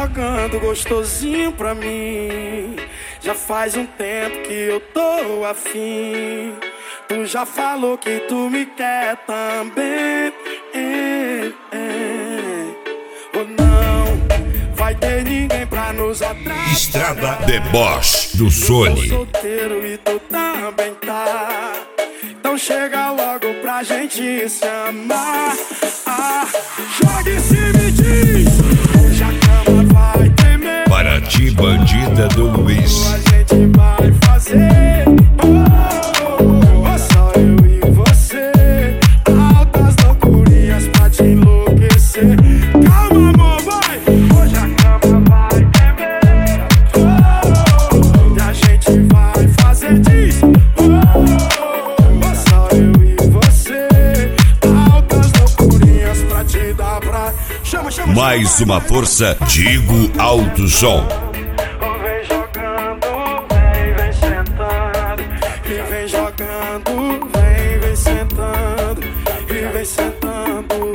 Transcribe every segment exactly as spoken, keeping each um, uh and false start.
jogando gostosinho pra mim. Já faz um tempo que eu tô afim. Tu já falou que tu me quer também. É, é. Ou não vai ter ninguém pra nos atrasar. Estrada Deboche do Sony. Eu tô solteiro e tu também tá. Então chega logo pra gente se amar. Ah, joga e se me diz. Hoje a cama vai tremer. Para ti, bandida do Luiz. A gente vai fazer. Oh, oh, oh, só eu e você. Altas loucurinhas pra te enlouquecer. Calma, amor, vai. Hoje a cama vai tremer. Oh, oh, oh, e a gente vai fazer. Diz. Oh, oh, oh, só eu e você. Altas loucurinhas pra te dar pra. Chama, chama, Mais chama, uma força, Digo Alto Som. Vem jogando, vem, vem sentando. E vem jogando, vem, vem sentando. E vem sentando.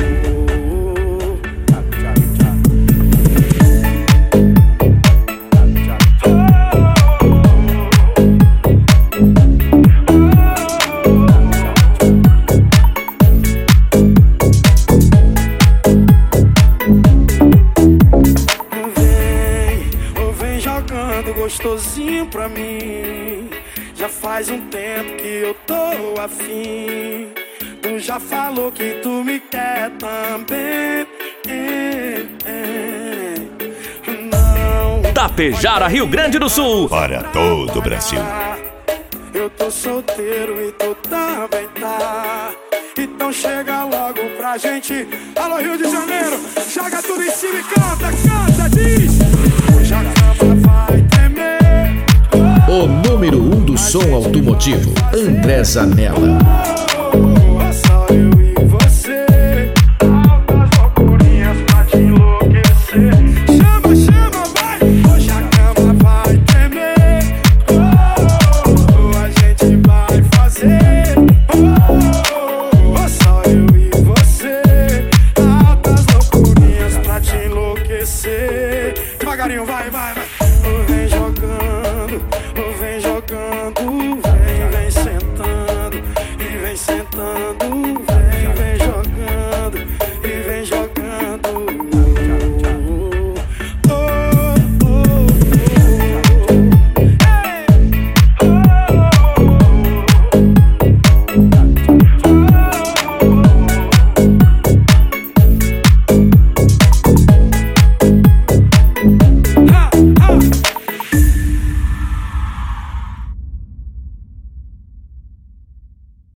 Gostosinho pra mim. Já faz um tempo que eu tô afim. Tu já falou que tu me quer também. É, é. Não Tapejara, Rio Grande do Sul. Para todo o Brasil. Eu tô solteiro e tu também tá. Então chega logo pra gente. Alô, Rio de Janeiro, joga tudo em cima e canta, canta, diz. Hoje a cama vai tremer. O número um do som automotivo, André Zanella. Só eu e você. Altas loucurinhas pra te enlouquecer. Chama, chama, vai. Hoje a cama vai tremer. Oh, a gente vai fazer. Oh, só eu e você. Altas loucurinhas pra te enlouquecer. Devagarinho, vai, vai, vai.